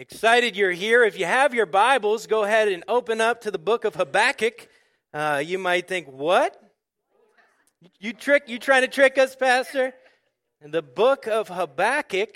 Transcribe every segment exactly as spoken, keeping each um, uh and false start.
Excited you're here. If you have your Bibles, go ahead and open up to the book of Habakkuk. Uh, you might think, what? You trick? You trying to trick us, Pastor? In the book of Habakkuk,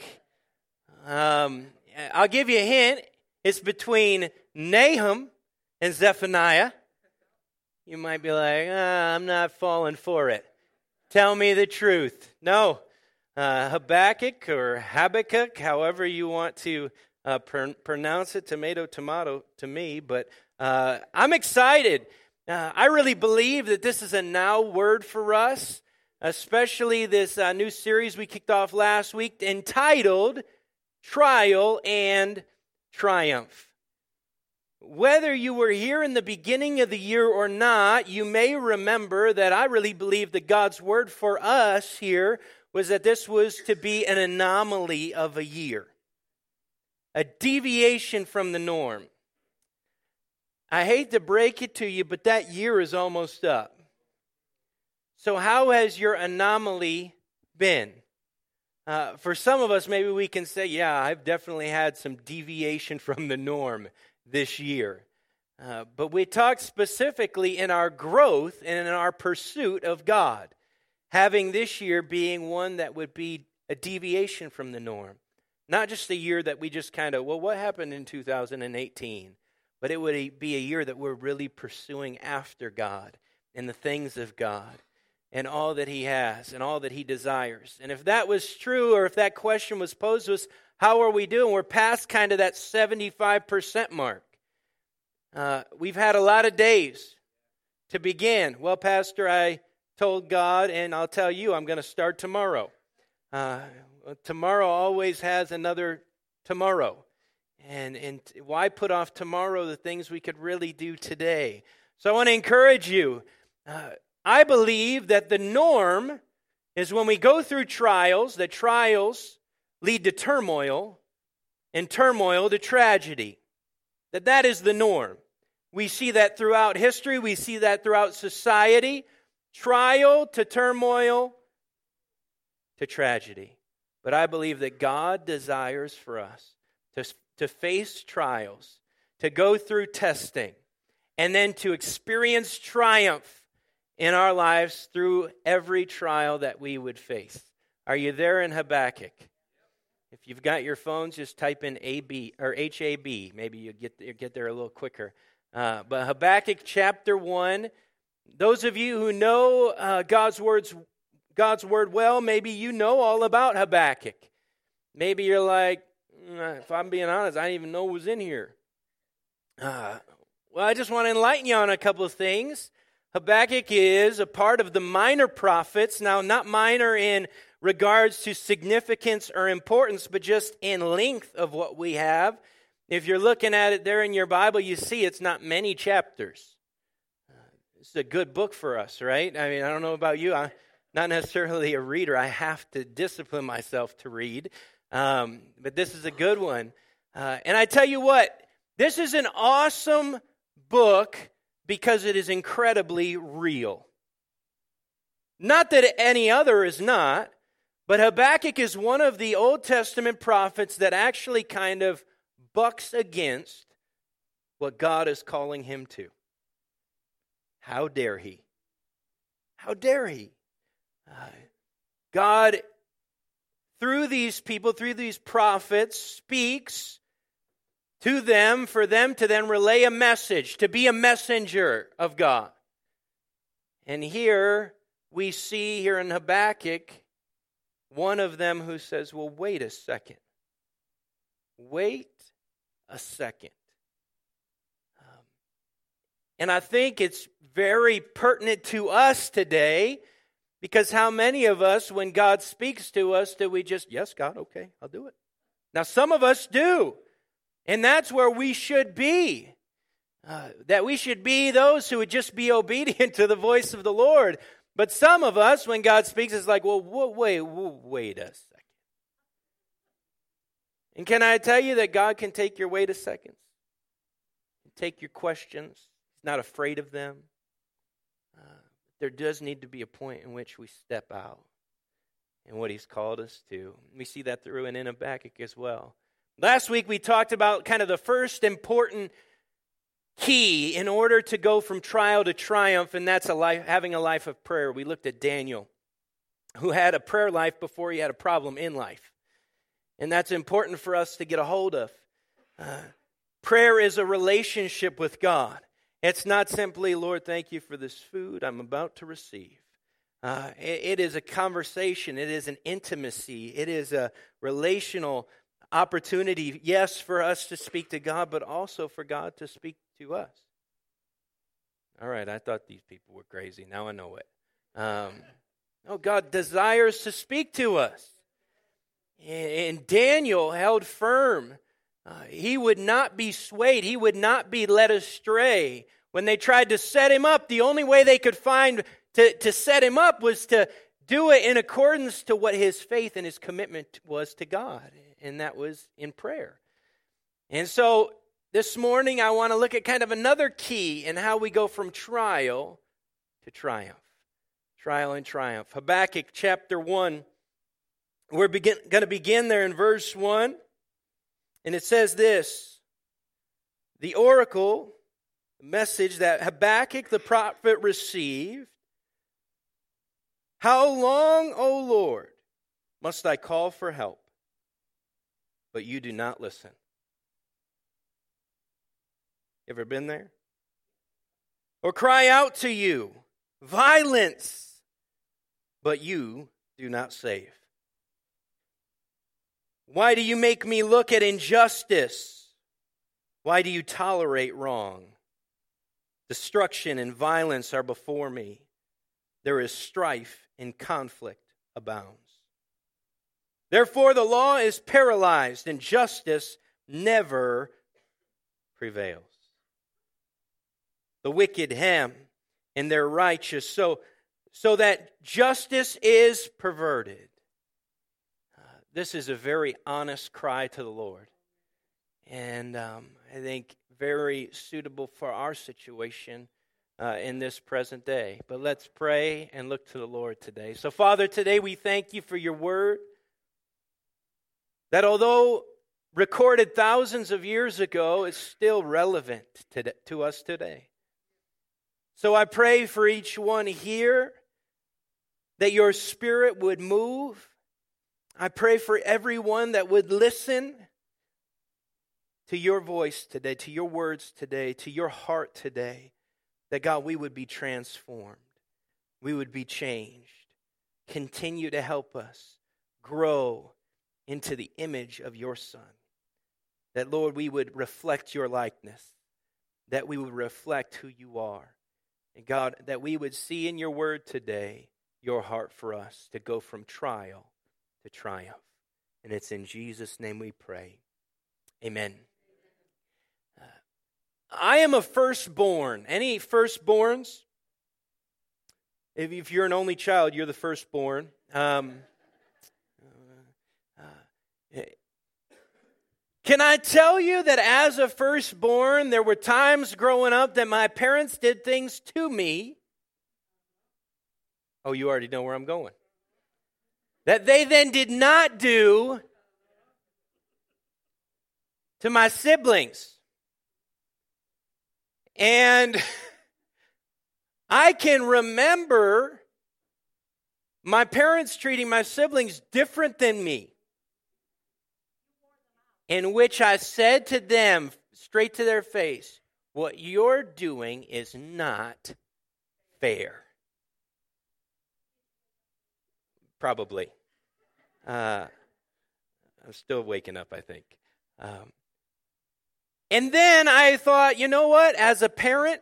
um, I'll give you a hint. It's between Nahum and Zephaniah. You might be like, ah, I'm not falling for it. Tell me the truth. No. Uh, Habakkuk or Habakkuk, however you want to uh, pr- pronounce it, tomato, tomato to me, but uh, I'm excited. Uh, I really believe that this is a now word for us, especially this uh, new series we kicked off last week entitled Trial and Triumph. Whether you were here in the beginning of the year or not, you may remember that I really believe that God's word for us here was that this was to be an anomaly of a year, a deviation from the norm. I hate to break it to you, but that year is almost up. So how has your anomaly been? Uh, for some of us, maybe we can say, yeah, I've definitely had some deviation from the norm this year. Uh, but we talked specifically in our growth and in our pursuit of God, having this year being one that would be a deviation from the norm. Not just a year that we just kind of, well, what happened in two thousand eighteen? But it would be a year that we're really pursuing after God and the things of God and all that He has and all that He desires. And if that was true, or if that question was posed to us, how are we doing? We're past kind of that seventy-five percent mark. Uh, we've had a lot of days to begin. Well, Pastor, I told God, and I'll tell you, I'm going to start tomorrow. Uh, tomorrow always has another tomorrow. And, and why put off tomorrow the things we could really do today? So I want to encourage you. Uh, I believe that the norm is when we go through trials, that trials lead to turmoil, and turmoil to tragedy. That that is the norm. We see that throughout history. We see that throughout society. Trial to turmoil to tragedy. But I believe that God desires for us to, to face trials, to go through testing, and then to experience triumph in our lives through every trial that we would face. Are you there in Habakkuk? If you've got your phones, just type in A B or H A B. Maybe you get you get there a little quicker. Uh, but Habakkuk chapter one. Those of you who know uh, God's words, God's word well, maybe you know all about Habakkuk. Maybe you're like, mm, if I'm being honest, I didn't even know it was in here. Uh, well, I just want to enlighten you on a couple of things. Habakkuk is a part of the minor prophets. Now, not minor in regards to significance or importance, but just in length of what we have. If you're looking at it there in your Bible, you see it's not many chapters. It's a good book for us, right? I mean, I don't know about you. I'm not necessarily a reader. I have to discipline myself to read. Um, but this is a good one. Uh, and I tell you what, this is an awesome book because it is incredibly real. Not that any other is not, but Habakkuk is one of the Old Testament prophets that actually kind of bucks against what God is calling him to. How dare he? How dare he? Uh, God, through these people, through these prophets, speaks to them for them to then relay a message, to be a messenger of God. And here we see here in Habakkuk one of them who says, well, wait a second. Wait a second. Um, and I think it's very pertinent to us today, because how many of us, when God speaks to us, do we just, yes, God, okay, I'll do it. Now, some of us do. And that's where we should be. Uh, that we should be those who would just be obedient to the voice of the Lord. But some of us, when God speaks, it's like, well, wait, wait a second. And can I tell you that God can take your wait a seconds? Take your questions. He's not afraid of them. Uh, there does need to be a point in which we step out in what He's called us to. We see that through and in Habakkuk as well. Last week we talked about kind of the first important key in order to go from trial to triumph, and that's a life, having a life of prayer. We looked at Daniel, who had a prayer life before he had a problem in life. And that's important for us to get a hold of. Uh, prayer is a relationship with God. It's not simply, Lord, thank you for this food I'm about to receive. Uh, it, it is a conversation. It is an intimacy. It is a relational opportunity, yes, for us to speak to God, but also for God to speak to us. All right, I thought these people were crazy. Now I know it. Um, oh, God desires to speak to us. And Daniel held firm. Uh, he would not be swayed. He would not be led astray. When they tried to set him up, the only way they could find to, to set him up was to do it in accordance to what his faith and his commitment was to God. And that was in prayer. And so this morning I want to look at kind of another key in how we go from trial to triumph. Trial and triumph. Habakkuk chapter one. We're begin, going to begin there in verse one. And it says this: the oracle, the message that Habakkuk the prophet received. How long, O Lord, must I call for help, but you do not listen? Ever been there? Or cry out to you, violence, but you do not save? Why do you make me look at injustice? Why do you tolerate wrong? Destruction and violence are before me. There is strife and conflict abounds. Therefore the law is paralyzed and justice never prevails. The wicked hem and they're righteous, so, so that justice is perverted. This is a very honest cry to the Lord. And um, I think very suitable for our situation uh, in this present day. But let's pray and look to the Lord today. So, Father, today we thank you for your word. That although recorded thousands of years ago, is still relevant to, to us today. So I pray for each one here that your Spirit would move. I pray for everyone that would listen to your voice today, to your words today, to your heart today, that God, we would be transformed. We would be changed. Continue to help us grow into the image of your Son. That, Lord, we would reflect your likeness, that we would reflect who you are. And God, that we would see in your word today your heart for us to go from trial to triumph. And it's in Jesus' name we pray. Amen. Uh, I am a firstborn. Any firstborns? If, if you're an only child, you're the firstborn. Um, uh, uh, can I tell you that as a firstborn, there were times growing up that my parents did things to me. Oh, you already know where I'm going. That they then did not do to my siblings. And I can remember my parents treating my siblings different than me, in which I said to them straight to their face, what you're doing is not fair. Probably. Uh, I'm still waking up, I think. Um, and then I thought, you know what? As a parent,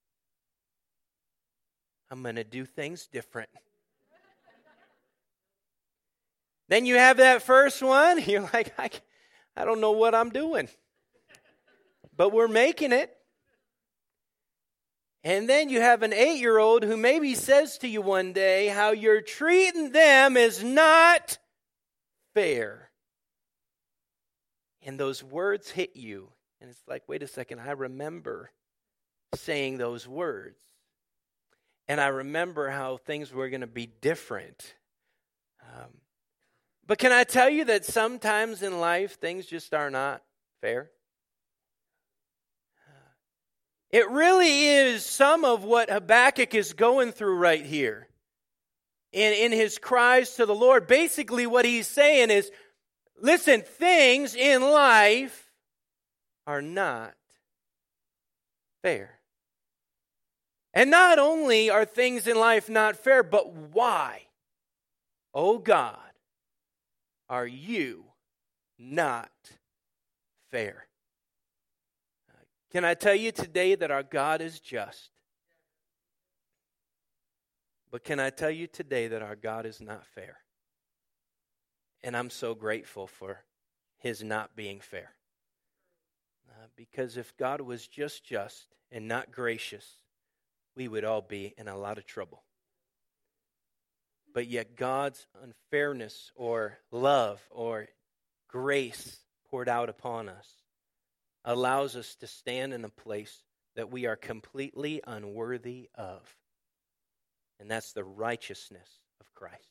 I'm going to do things different. Then you have that first one. You're like, I, I don't know what I'm doing. But we're making it. And then you have an eight-year-old who maybe says to you one day how you're treating them is not fair. And those words hit you. And it's like, wait a second, I remember saying those words. And I remember how things were going to be different. Um, But can I tell you that sometimes in life, things just are not fair? It really is some of what Habakkuk is going through right here. In, in his cries to the Lord, basically what he's saying is, listen, things in life are not fair. And not only are things in life not fair, but why, oh God, are you not fair? Can I tell you today that our God is just? But can I tell you today that our God is not fair? And I'm so grateful for His not being fair. Uh, because if God was just just and not gracious, we would all be in a lot of trouble. But yet God's unfairness or love or grace poured out upon us allows us to stand in a place that we are completely unworthy of. And that's the righteousness of Christ.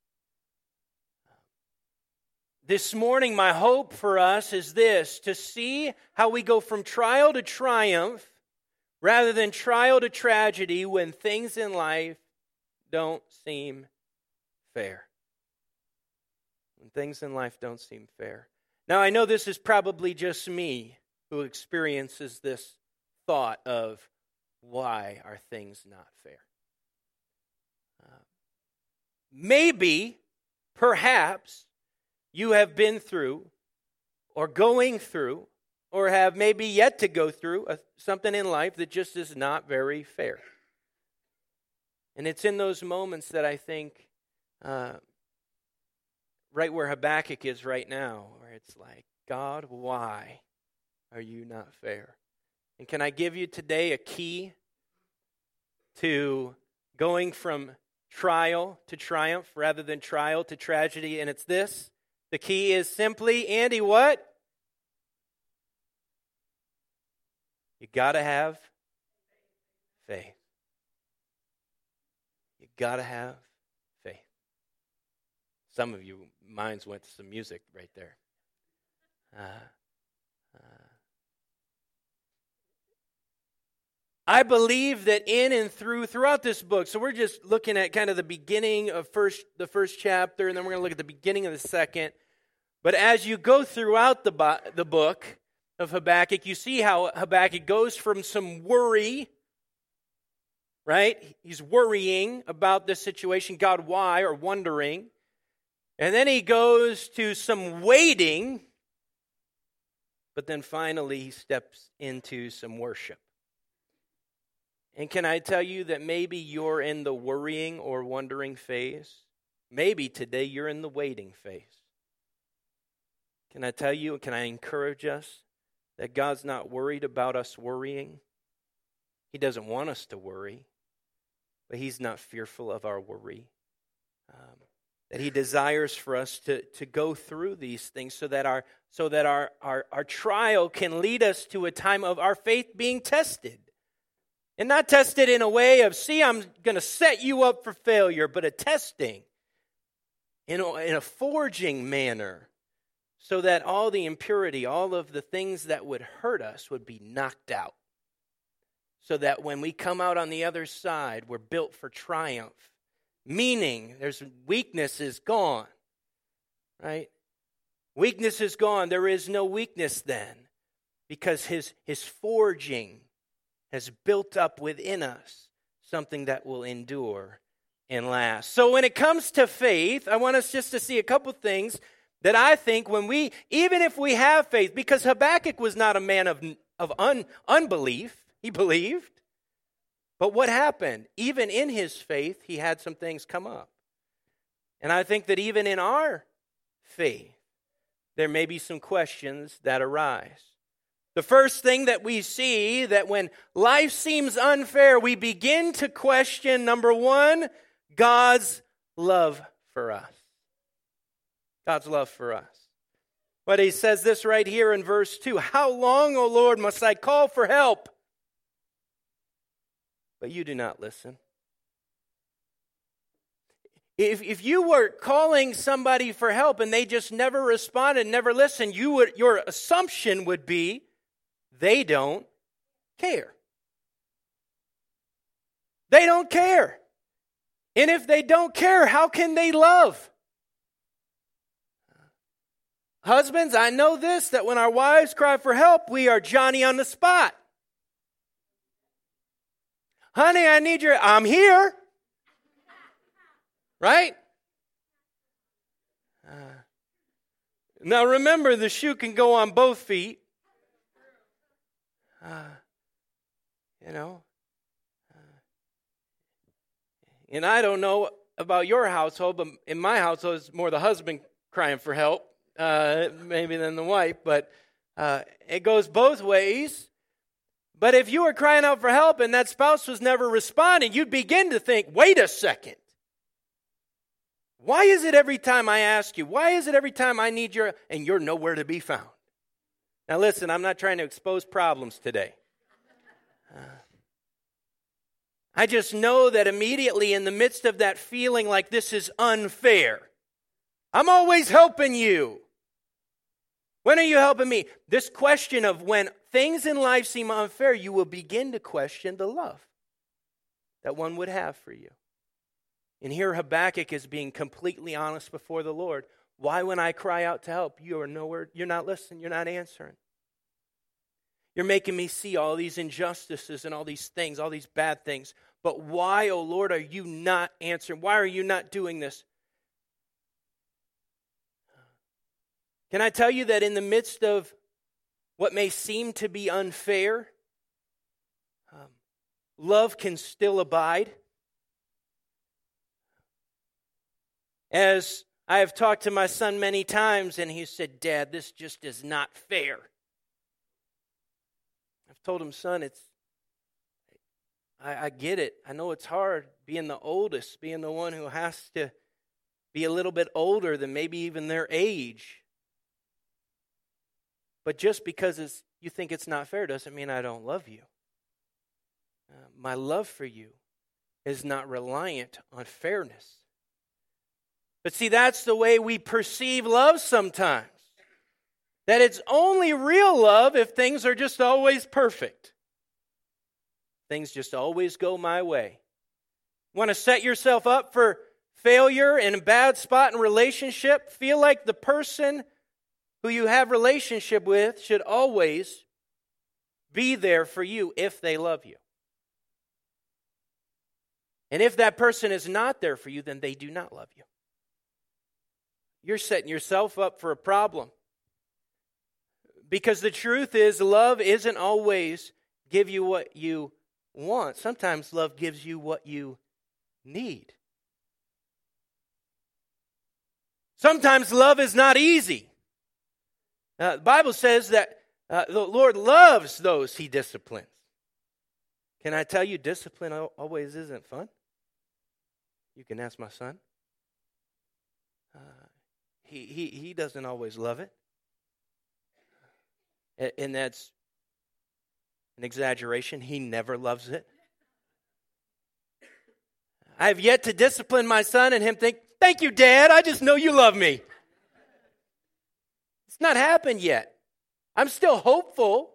This morning, my hope for us is this, to see how we go from trial to triumph rather than trial to tragedy when things in life don't seem fair. When things in life don't seem fair. Now, I know this is probably just me who experiences this thought of, why are things not fair? Uh, maybe, perhaps, you have been through or going through or have maybe yet to go through a, something in life that just is not very fair. And it's in those moments that I think, uh, right where Habakkuk is right now, where it's like, God, why are you not fair? And can I give you today a key to going from trial to triumph rather than trial to tragedy? And it's this. The key is simply, Andy, what? You got to have faith. You got to have faith. Some of you minds went to some music right there. Uh, uh, I believe that in and through, throughout this book, so we're just looking at kind of the beginning of first the first chapter, and then we're going to look at the beginning of the second. But as you go throughout the, bo- the book of Habakkuk, you see how Habakkuk goes from some worry, right? He's worrying about this situation, God, why, or wondering. And then he goes to some waiting, but then finally he steps into some worship. And can I tell you that maybe you're in the worrying or wondering phase? Maybe today you're in the waiting phase. Can I tell you, can I encourage us that God's not worried about us worrying? He doesn't want us to worry, but He's not fearful of our worry. Um, that He desires for us to, to go through these things so that our so that our, our, our trial can lead us to a time of our faith being tested. And not tested in a way of, see, I'm going to set you up for failure, but a testing in a, in a forging manner so that all the impurity, all of the things that would hurt us would be knocked out. So that when we come out on the other side, we're built for triumph. Meaning, there's weakness is gone, right? Weakness is gone. There is no weakness then because his, his forging has built up within us something that will endure and last. So when it comes to faith, I want us just to see a couple things that I think when we, even if we have faith, because Habakkuk was not a man of, of un, unbelief, he believed. But what happened? Even in his faith, he had some things come up. And I think that even in our faith, there may be some questions that arise. The first thing that we see, that when life seems unfair, we begin to question, number one, God's love for us. God's love for us. But he says this right here in verse two, how long, O Lord, must I call for help? But you do not listen. If if you were calling somebody for help and they just never responded, never listened, you would your assumption would be they don't care. They don't care. And if they don't care, how can they love? Husbands, I know this, that when our wives cry for help, we are Johnny on the spot. Honey, I need your, I'm here. Right? Uh, now remember, the shoe can go on both feet. Uh, you know. Uh, and I don't know about your household, but in my household, it's more the husband crying for help, uh, maybe than the wife. But uh, it goes both ways. But if you were crying out for help and that spouse was never responding, you'd begin to think, wait a second. Why is it every time I ask you? Why is it every time I need your, and you're nowhere to be found? Now listen, I'm not trying to expose problems today. Uh, I just know that immediately in the midst of that feeling like this is unfair, I'm always helping you. When are you helping me? This question of when things in life seem unfair, you will begin to question the love that one would have for you. And here Habakkuk is being completely honest before the Lord. Why, when I cry out to help, you are nowhere, you're not listening, you're not answering. You're making me see all these injustices and all these things, all these bad things. But why, oh Lord, are you not answering? Why are you not doing this? Can I tell you that in the midst of what may seem to be unfair, um, love can still abide? As I have talked to my son many times, and he said, Dad, this just is not fair. I've told him, son, it's, I, I get it. I know it's hard being the oldest, being the one who has to be a little bit older than maybe even their age. But just because it's, you think it's not fair doesn't mean I don't love you. Uh, my love for you is not reliant on fairness. But see, that's the way we perceive love sometimes. That it's only real love if things are just always perfect. Things just always go my way. Want to set yourself up for failure and a bad spot in relationship? Feel like the person who you have relationship with should always be there for you if they love you. And if that person is not there for you, then they do not love you. You're setting yourself up for a problem. Because the truth is, love isn't always give you what you want. Sometimes love gives you what you need. Sometimes love is not easy. Uh, the Bible says that uh, the Lord loves those he disciplines. Can I tell you, discipline always isn't fun? You can ask my son. Uh, he, he, he doesn't always love it. And that's an exaggeration. He never loves it. I have yet to discipline my son and him think, thank you, Dad, I just know you love me. It's not happened yet. I'm still hopeful.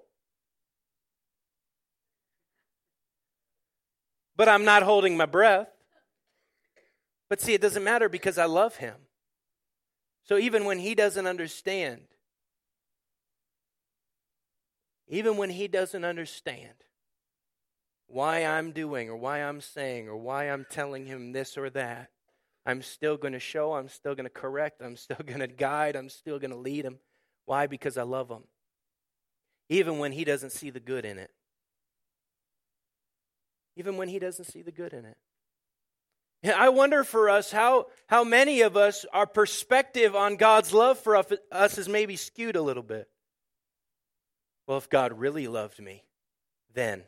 But I'm not holding my breath. But see, it doesn't matter because I love him. So even when he doesn't understand, even when he doesn't understand why I'm doing or why I'm saying or why I'm telling him this or that, I'm still going to show, I'm still going to correct, I'm still going to guide, I'm still going to lead him. Why? Because I love him. Even when he doesn't see the good in it. Even when he doesn't see the good in it. And I wonder for us how, how many of us, our perspective on God's love for us is maybe skewed a little bit. Well, if God really loved me, then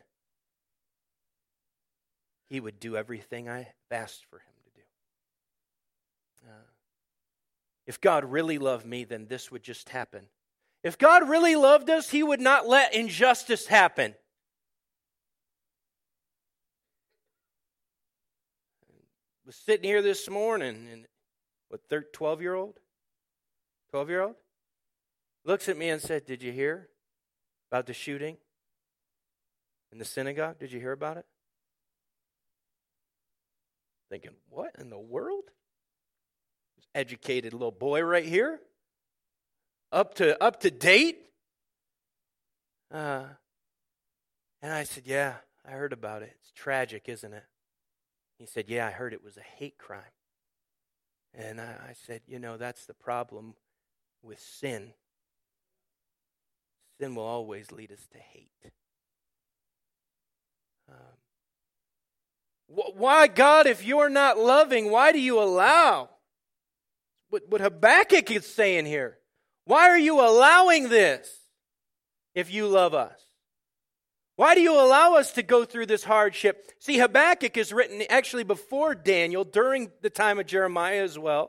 he would do everything I've asked for him to do. Uh, if God really loved me, then this would just happen. If God really loved us, he would not let injustice happen. was sitting here this morning, and what, twelve-year-old? twelve-year-old? Looks at me and said, did you hear about the shooting in the synagogue? Did you hear about it? Thinking, what in the world? This educated little boy right here, up to up to date. Uh, and I said, yeah, I heard about it. It's tragic, isn't it? He said, yeah, I heard it was a hate crime. And I, I said, you know, that's the problem with sin. Sin will always lead us to hate. Um, wh- why, God, if you're not loving, why do you allow? What, what Habakkuk is saying here. Why are you allowing this if you love us? Why do you allow us to go through this hardship? See, Habakkuk is written actually before Daniel, during the time of Jeremiah as well.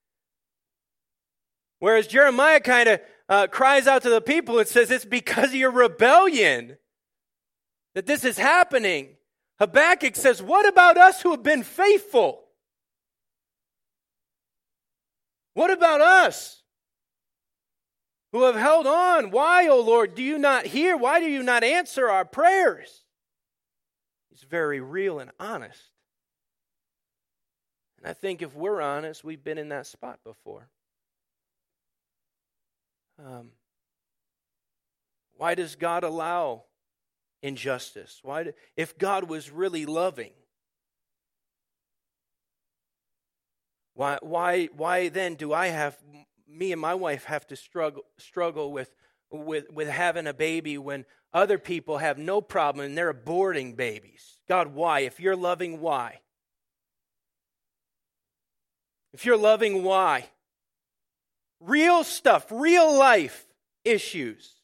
Whereas Jeremiah kind of uh, cries out to the people and says, it's because of your rebellion that this is happening. Habakkuk says, what about us who have been faithful? What about us who have held on? Why, O Lord, do you not hear? Why do you not answer our prayers? He's very real and honest. And I think if we're honest, we've been in that spot before. Um, why does God allow injustice? Why, do, if God was really loving, why, why, why then do I have, me and my wife have to struggle, struggle with, with, with having a baby when other people have no problem and they're aborting babies? God, why? If you're loving, why? If you're loving, why? Real stuff, real life issues.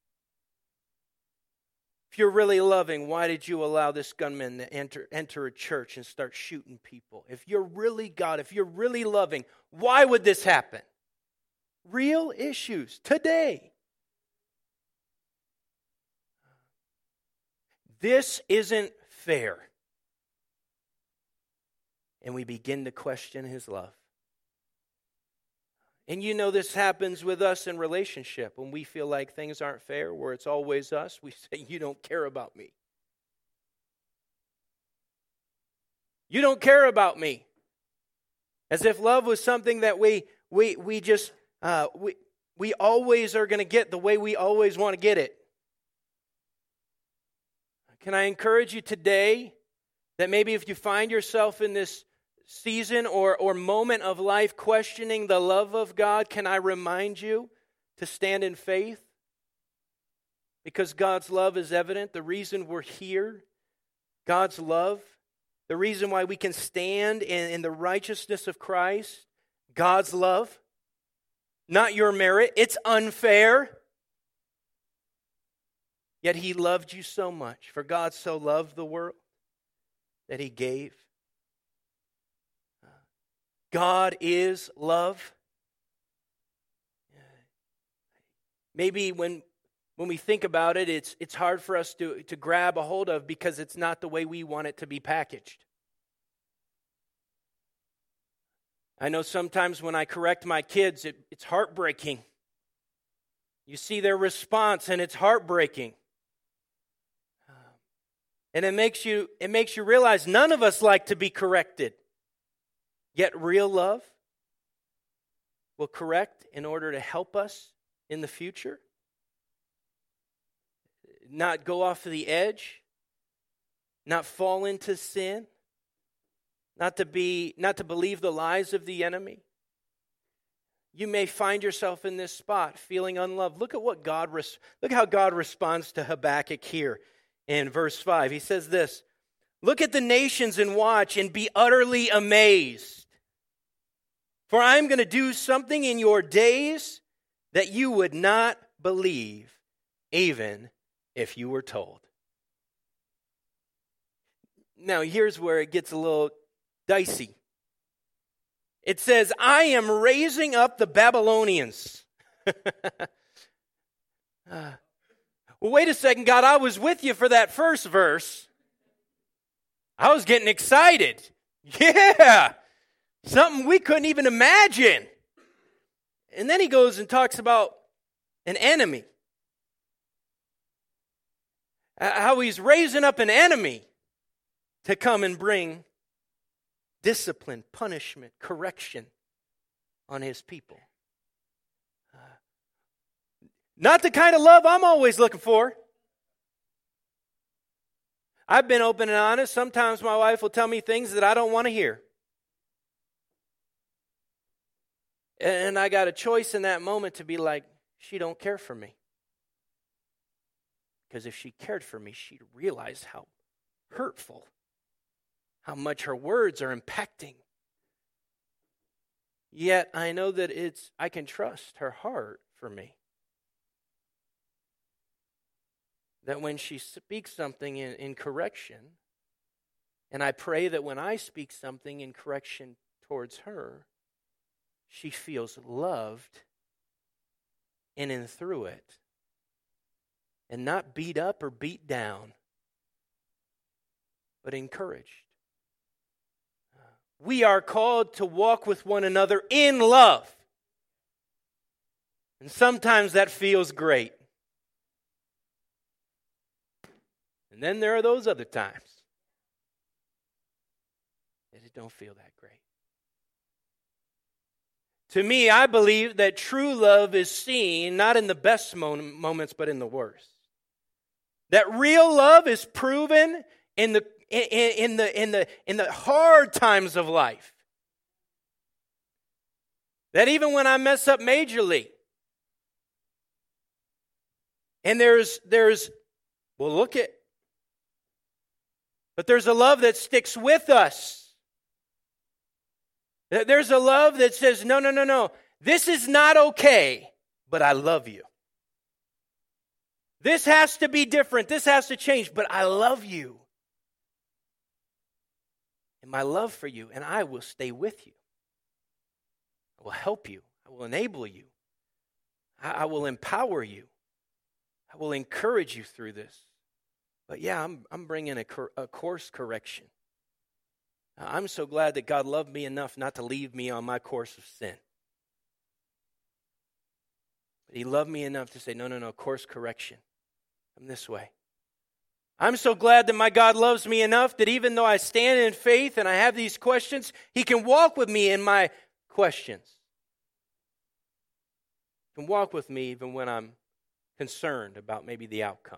If you're really loving, why did you allow this gunman to enter, enter a church and start shooting people? If you're really God, if you're really loving, why would this happen? Real issues today. This isn't fair. And we begin to question his love. And you know this happens with us in relationship. When we feel like things aren't fair, where it's always us, we say, you don't care about me. You don't care about me. As if love was something that we we we just, uh, we, we always are going to get the way we always want to get it. Can I encourage you today that maybe if you find yourself in this season or, or moment of life questioning the love of God, can I remind you to stand in faith? Because God's love is evident. The reason we're here, God's love, the reason why we can stand in, in the righteousness of Christ, God's love, not your merit. It's unfair. Yet he loved you so much. For God so loved the world that he gave. God is love. Maybe when when we think about it, it's it's hard for us to, to grab a hold of because it's not the way we want it to be packaged. I know sometimes when I correct my kids, it, it's heartbreaking. You see their response and it's heartbreaking. And it makes you it makes you realize none of us like to be corrected. Yet real love will correct in order to help us in the future. Not go off the edge. Not fall into sin. Not to be, not to believe the lies of the enemy. You may find yourself in this spot feeling unloved. Look at what God res- look how God responds to Habakkuk here in verse five. He says this, "Look at the nations and watch and be utterly amazed. For I am going to do something in your days that you would not believe, even if you were told." Now, here's where it gets a little dicey. It says, "I am raising up the Babylonians." uh, well, wait a second, God, I was with you for that first verse. I was getting excited. Yeah, something we couldn't even imagine. And then he goes and talks about an enemy. How he's raising up an enemy to come and bring discipline, punishment, correction on his people. Uh, not the kind of love I'm always looking for. I've been open and honest. Sometimes my wife will tell me things that I don't want to hear. And I got a choice in that moment to be like, she don't care for me. Because if she cared for me, she'd realize how hurtful, how much her words are impacting. Yet I know that it's I can trust her heart for me. That when she speaks something in, in correction, and I pray that when I speak something in correction towards her, she feels loved in and through it, and not beat up or beat down, but encouraged. We are called to walk with one another in love. And sometimes that feels great. And then there are those other times that it don't feel that great. To me, I believe that true love is seen not in the best moments, but in the worst. That real love is proven in the in, in the in the in the hard times of life. That even when I mess up majorly, and there's there's well, look at, but there's a love that sticks with us. There's a love that says, no, no, no, no. This is not okay, but I love you. This has to be different. This has to change, but I love you. And my love for you, and I will stay with you. I will help you. I will enable you. I, I will empower you. I will encourage you through this. But yeah, I'm, I'm bringing a, cor- a course correction. I'm so glad that God loved me enough not to leave me on my course of sin. But He loved me enough to say, no, no, no, course correction. I'm this way. I'm so glad that my God loves me enough that even though I stand in faith and I have these questions, He can walk with me in my questions. He can walk with me even when I'm concerned about maybe the outcome.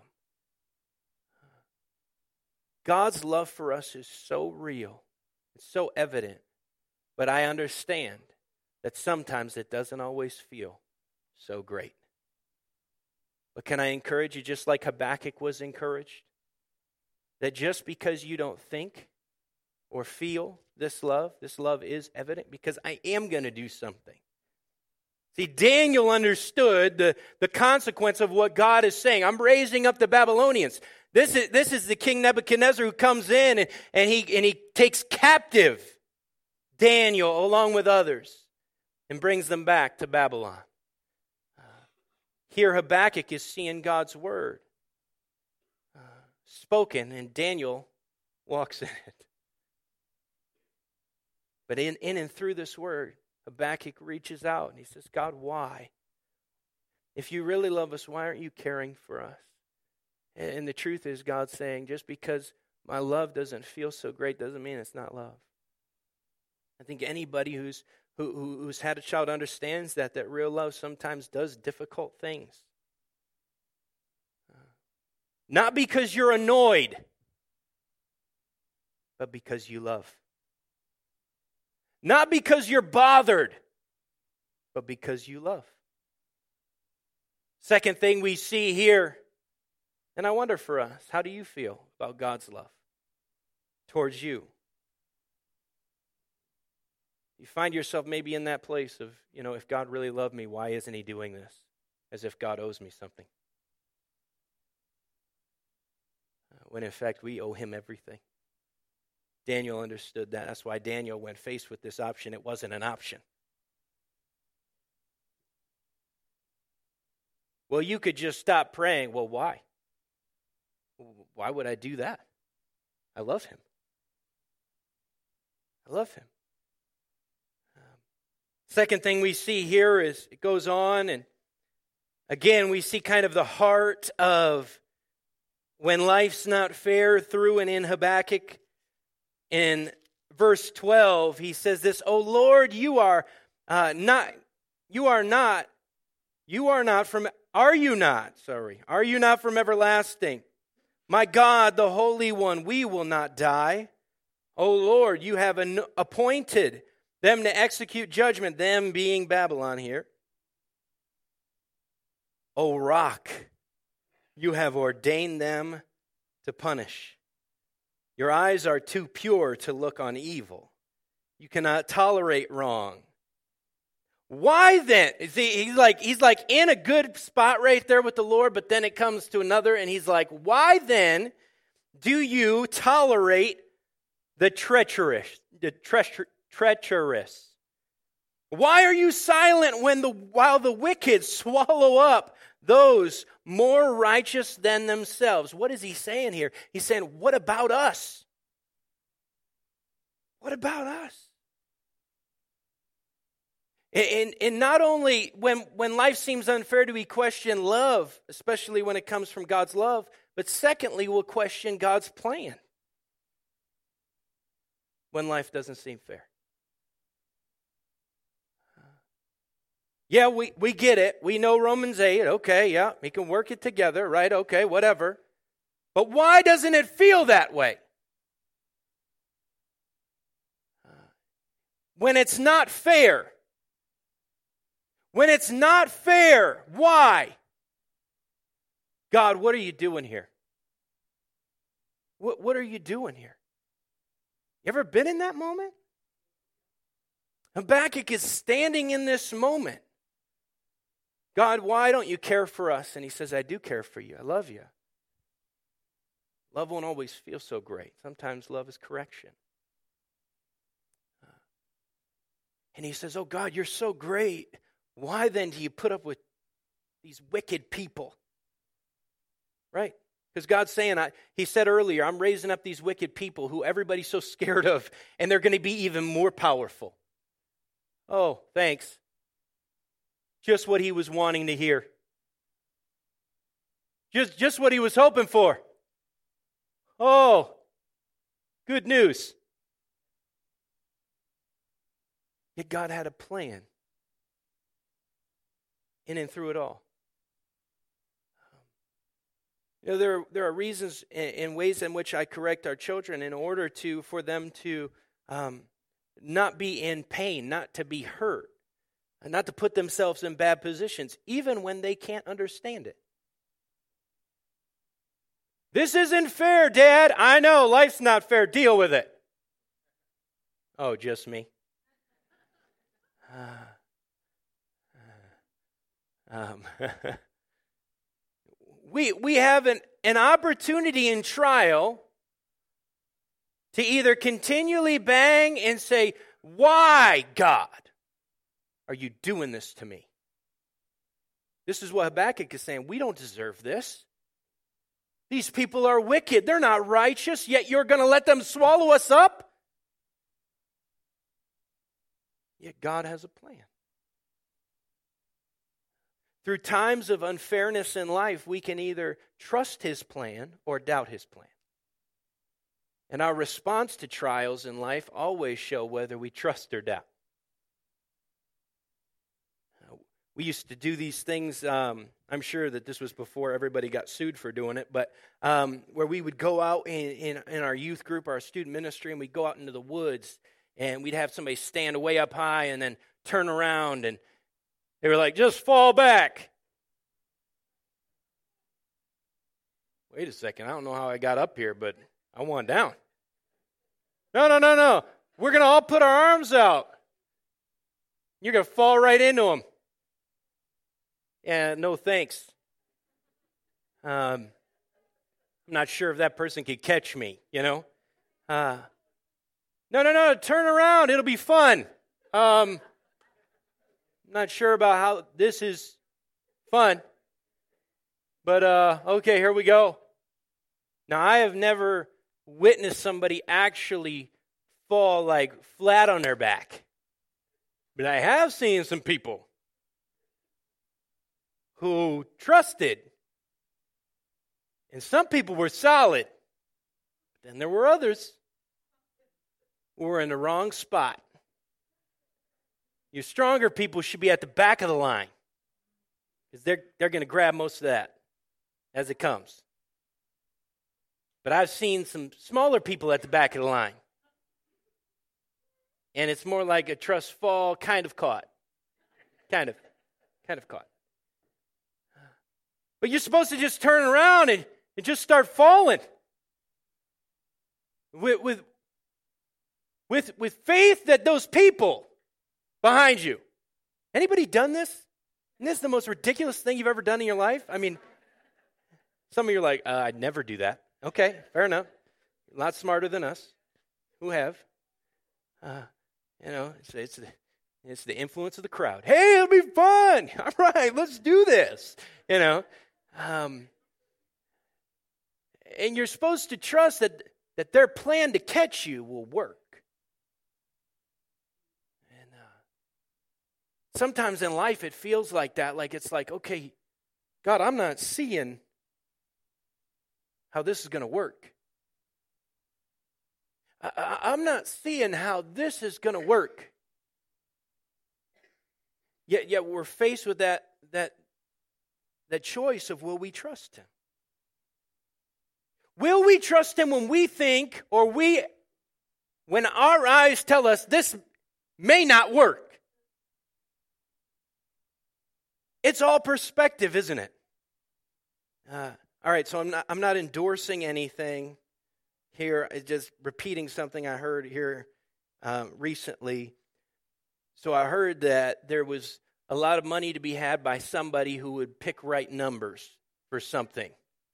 God's love for us is so real. It's so evident, but I understand that sometimes it doesn't always feel so great. But can I encourage you, just like Habakkuk was encouraged, that just because you don't think or feel this love, this love is evident because I am going to do something. See, Daniel understood the, the consequence of what God is saying. I'm raising up the Babylonians. This is, this is the King Nebuchadnezzar who comes in and, and, he, and he takes captive Daniel along with others and brings them back to Babylon. Uh, here Habakkuk is seeing God's word uh, spoken, and Daniel walks in it. But in, in and through this word, Habakkuk reaches out and he says, God, why? If you really love us, why aren't you caring for us? And the truth is, God's saying, just because my love doesn't feel so great doesn't mean it's not love. I think anybody who's who, who's had a child understands that, that real love sometimes does difficult things. Not because you're annoyed, but because you love. Not because you're bothered, but because you love. Second thing we see here, and I wonder for us, how do you feel about God's love towards you? You find yourself maybe in that place of, you know, if God really loved me, why isn't He doing this? As if God owes me something. When in fact we owe Him everything. Daniel understood that. That's why Daniel, when faced with this option, it wasn't an option. Well, you could just stop praying. Well, why? Why would I do that? I love Him. I love him. Um, second thing we see here is it goes on, and again, we see kind of the heart of when life's not fair through and in Habakkuk. In verse twelve, he says this, "O Lord, you are uh, not, you are not, you are not from, are you not, sorry, are you not from everlasting? My God, the Holy One, we will not die. O Lord, you have an- appointed them to execute judgment," them being Babylon here. "O Rock, you have ordained them to punish. Your eyes are too pure to look on evil. You cannot tolerate wrong. Why then?" See, he's like, he's like in a good spot right there with the Lord, but then it comes to another, and he's like, "Why then do you tolerate the treacherous? The treacher, treacherous? Why are you silent when the while the wicked swallow up those more righteous than themselves?" What is he saying here? He's saying, what about us? What about us? And, and not only when, when life seems unfair do we question love, especially when it comes from God's love, but secondly, we'll question God's plan when life doesn't seem fair. Yeah, we, we get it. We know Romans eight. Okay, yeah, we can work it together, right? Okay, whatever. But why doesn't it feel that way? When it's not fair. When it's not fair, why? God, what are you doing here? What, what are you doing here? You ever been in that moment? Habakkuk is standing in this moment. God, why don't you care for us? And he says, I do care for you. I love you. Love won't always feel so great. Sometimes love is correction. And he says, oh God, you're so great. Why then do you put up with these wicked people? Right? Because God's saying, I, he said earlier, I'm raising up these wicked people who everybody's so scared of, and they're going to be even more powerful. Oh, thanks. Just what he was wanting to hear. Just, just what he was hoping for. Oh, good news. Yet God had a plan in and through it all. You know, there, there are reasons and ways in which I correct our children in order to for them to um, not be in pain, not to be hurt, and not to put themselves in bad positions, even when they can't understand it. This isn't fair, Dad. I know, life's not fair. Deal with it. Oh, just me. Um, we we have an, an opportunity in trial to either continually bang and say, why, God, are you doing this to me? This is what Habakkuk is saying. We don't deserve this. These people are wicked. They're not righteous, yet you're going to let them swallow us up? Yet God has a plan. Through times of unfairness in life, we can either trust his plan or doubt his plan. And our response to trials in life always show whether we trust or doubt. We used to do these things, um, I'm sure that this was before everybody got sued for doing it, but um, where we would go out in, in, in our youth group, our student ministry, and we'd go out into the woods, and we'd have somebody stand way up high and then turn around, and they were like, just fall back. Wait a second, I don't know how I got up here, but I want down. No, no, no, no. We're going to all put our arms out. You're going to fall right into them. Yeah, no thanks. Um, I'm not sure if that person could catch me, you know. Uh, no, no, no, turn around. It'll be fun. Um, I'm not sure about how this is fun. But, uh, okay, here we go. Now, I have never witnessed somebody actually fall like flat on their back. But I have seen some people who trusted. And some people were solid. Then there were others who were in the wrong spot. Your stronger people should be at the back of the line, because they're, they're going to grab most of that as it comes. But I've seen some smaller people at the back of the line. And it's more like a trust fall, kind of caught. Kind of. Kind of caught. But you're supposed to just turn around and, and just start falling. With, with, with, with faith that those people behind you. Anybody done this? Isn't this the most ridiculous thing you've ever done in your life? I mean, some of you are like, uh, I'd never do that. Okay, fair enough. A lot smarter than us who have. Uh, you know, it's, it's, the, it's the influence of the crowd. Hey, it'll be fun. All right, let's do this. You know. Um, and you're supposed to trust that, that their plan to catch you will work. And uh, sometimes in life it feels like that, like it's like, okay, God, I'm not seeing how this is going to work. I, I, I'm not seeing how this is going to work. Yet, yet we're faced with that, that, that choice of, will we trust him? Will we trust him when we think, or we, when our eyes tell us this may not work? It's all perspective, isn't it? Uh, all right, so I'm not, I'm not endorsing anything here. It's just repeating something I heard here um, recently. So I heard that there was a lot of money to be had by somebody who would pick right numbers for something.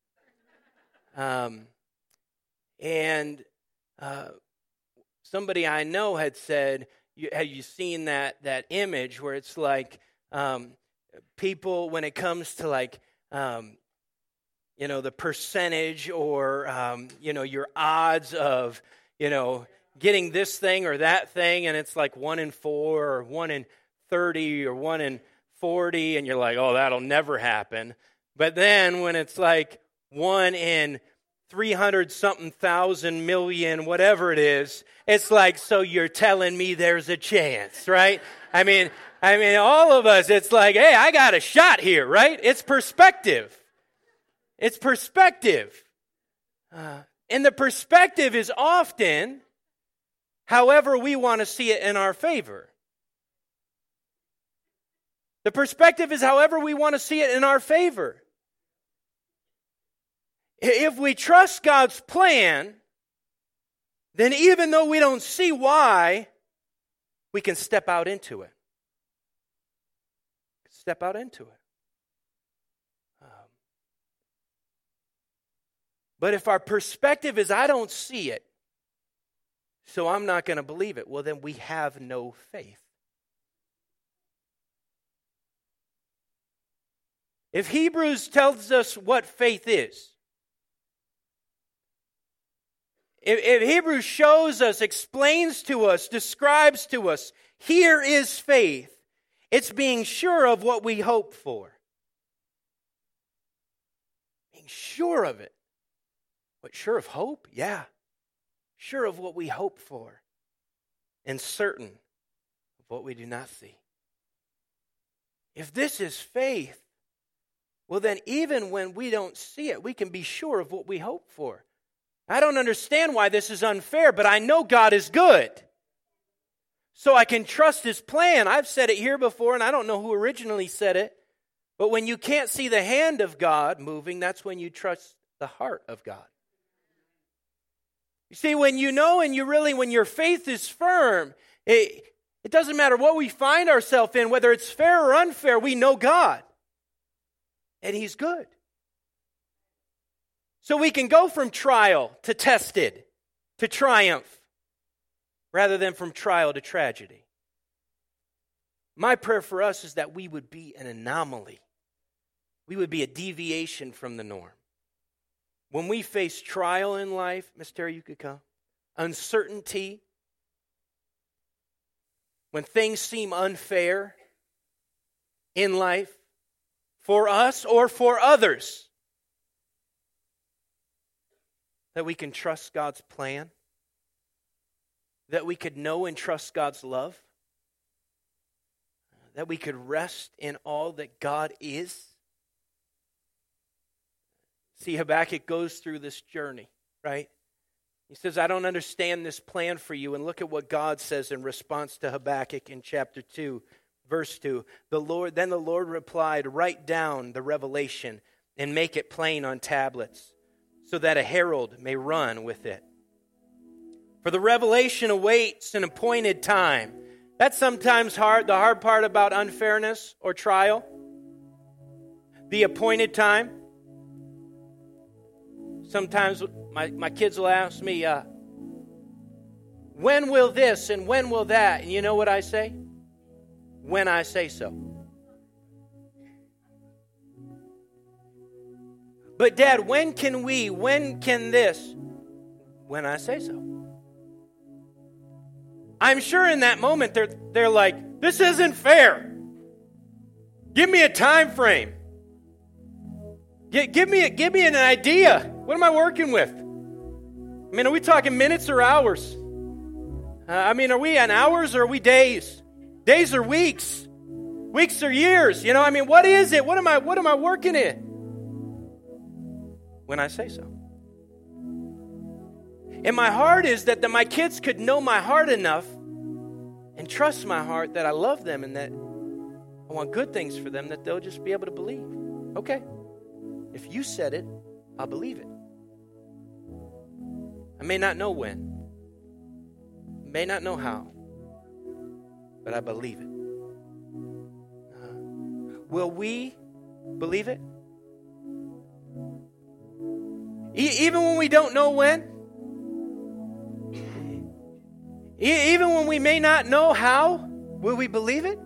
Um, and uh, somebody I know had said, you, have you seen that that image where it's like um, people, when it comes to like, um, you know, the percentage or, um, you know, your odds of, you know, getting this thing or that thing, and it's like one in four or one in thirty or one in forty, and you're like, oh, that'll never happen. But then when it's like one in three hundred something thousand million, whatever it is, it's like, so you're telling me there's a chance, right? I mean, I mean, all of us, it's like, hey, I got a shot here, right? It's perspective. It's perspective. Uh, and the perspective is often however we want to see it in our favor. The perspective is however we want to see it in our favor. If we trust God's plan, then even though we don't see why, we can step out into it. Step out into it. Um, but if our perspective is, I don't see it, so I'm not going to believe it, well, then we have no faith. If Hebrews tells us what faith is, if, if Hebrews shows us, explains to us, describes to us, here is faith, it's being sure of what we hope for. Being sure of it. But sure of hope? Yeah. Sure of what we hope for. And certain of what we do not see. If this is faith, well, then even when we don't see it, we can be sure of what we hope for. I don't understand why this is unfair, but I know God is good. So I can trust his plan. I've said it here before, and I don't know who originally said it, but when you can't see the hand of God moving, that's when you trust the heart of God. You see, when you know and you really, when your faith is firm, it, it doesn't matter what we find ourselves in, whether it's fair or unfair, we know God. And he's good. So we can go from trial to tested to triumph rather than from trial to tragedy. My prayer for us is that we would be an anomaly. We would be a deviation from the norm. When we face trial in life, Miss Terry, you could come, uncertainty, when things seem unfair in life for us or for others, that we can trust God's plan, that we could know and trust God's love, that we could rest in all that God is. See, Habakkuk goes through this journey, right? He says, I don't understand this plan for you. And look at what God says in response to Habakkuk in chapter two, verse two. The Lord, then the Lord replied, write down the revelation and make it plain on tablets, so that a herald may run with it. For the revelation awaits an appointed time. That's sometimes hard, the hard part about unfairness or trial. The appointed time. Sometimes my, my kids will ask me, uh, when will this and when will that? And you know what I say? When I say so. But Dad, when can we? When can this? When I say so. I'm sure in that moment they're they're like, this isn't fair. Give me a time frame. Give, give me a, give me an idea. What am I working with? I mean, are we talking minutes or hours? Uh, I mean, are we on hours or are we days? Days or weeks? Weeks or years? You know, I mean, what is it? What am I what am I working in? When I say so. And my heart is that the, my kids could know my heart enough and trust my heart that I love them and that I want good things for them, that they'll just be able to believe. Okay, if you said it, I'll believe it. I may not know when, may not know how, but I believe it. Uh, will we believe it? E- even when we don't know when? E- even when we may not know how, will we believe it?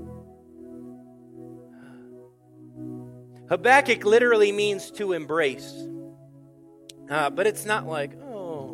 Habakkuk literally means to embrace. Uh, but it's not like, oh.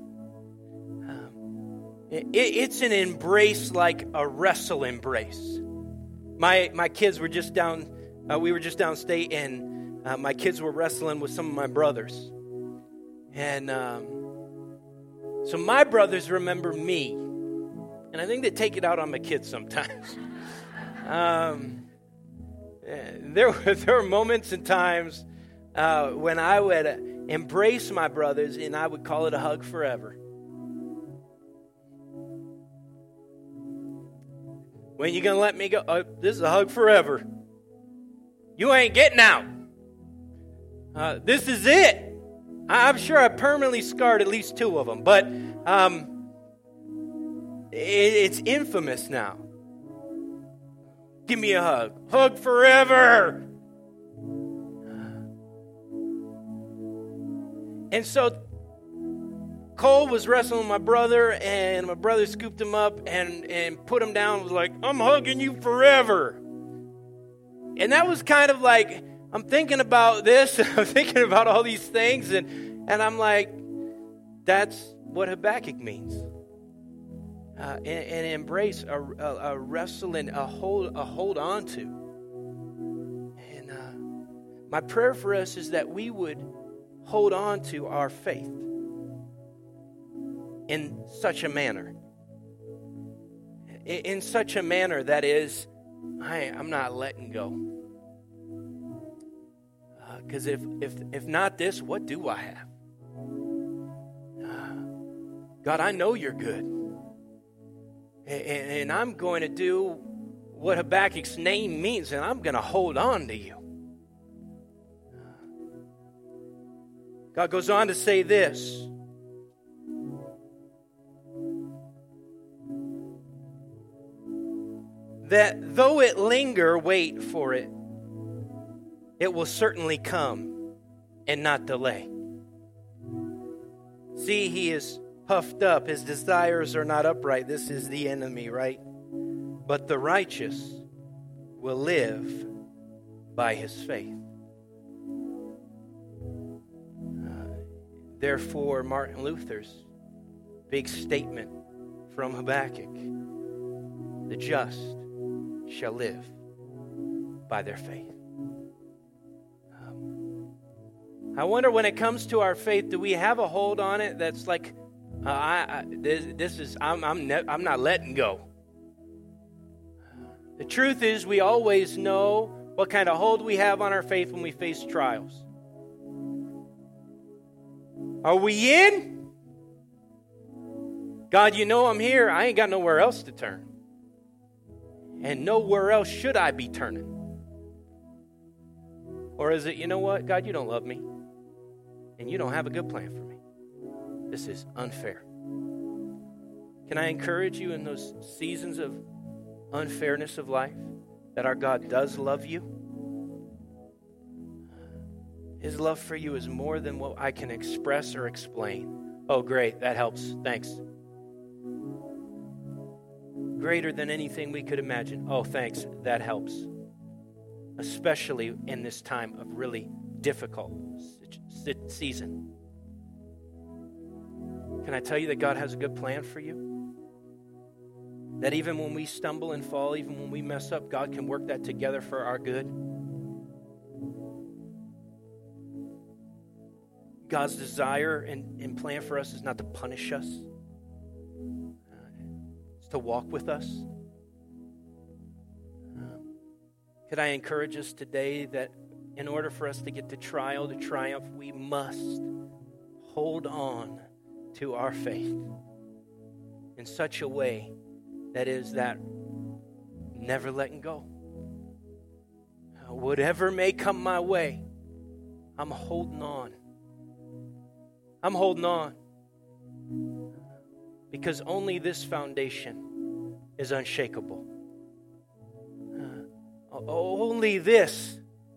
Um, it, it's an embrace like a wrestle embrace. My my kids were just down, uh, we were just downstate, and uh, my kids were wrestling with some of my brothers. And um, so my brothers remember me. And I think they take it out on my kids sometimes. um, there, were, there were moments and times uh, when I would embrace my brothers and I would call it a hug forever. When you going to let me go? Oh, this is a hug forever. You ain't getting out. Uh, this is it. I'm sure I permanently scarred at least two of them, but um, it, it's infamous now. Give me a hug. Hug forever. And so Cole was wrestling with my brother, and my brother scooped him up and, and put him down and was like, I'm hugging you forever. And that was kind of like, I'm thinking about this, and I'm thinking about all these things, and, and I'm like, that's what Habakkuk means. Uh, and, and embrace, a, a, a wrestle, and a hold, a hold on to. And uh, my prayer for us is that we would hold on to our faith in such a manner. In, in such a manner that is, I, I'm not letting go. Because if, if if not this, what do I have? Uh, God, I know you're good. And, and I'm going to do what Habakkuk's name means, and I'm going to hold on to you. God goes on to say this. That though it linger, wait for it. It will certainly come and not delay. See, he is puffed up. His desires are not upright. This is the enemy, right? But the righteous will live by his faith. Uh, therefore, Martin Luther's big statement from Habakkuk the just shall live by their faith. Um, I wonder, when it comes to our faith, do we have a hold on it that's like, uh, I, I, this, this is, I'm, I'm, ne- I'm not letting go. The truth is, we always know what kind of hold we have on our faith when we face trials. Are we in? God, you know I'm here. I ain't got nowhere else to turn. And nowhere else should I be turning. Or is it, you know what, God, you don't love me. And you don't have a good plan for me. This is unfair. Can I encourage you in those seasons of unfairness of life that our God does love you? His love for you is more than what I can express or explain. Oh, great, that helps. Thanks. Greater than anything we could imagine. Oh, thanks, that helps. Especially in this time of really difficult season. Can I tell you that God has a good plan for you? That even when we stumble and fall, even when we mess up, God can work that together for our good. God's desire and, and plan for us is not to punish us. Uh, it's to walk with us. Um, could I encourage us today that in order for us to get to trial, to triumph, we must hold on to our faith in such a way that is that never letting go. Uh, whatever may come my way, I'm holding on. I'm holding on. Because only this foundation is unshakable. Uh, only this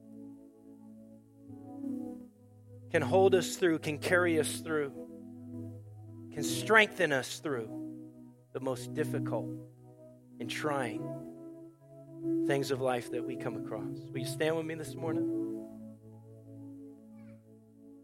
can hold us through, can carry us through, can strengthen us through the most difficult and trying things of life that we come across. Will you stand with me this morning?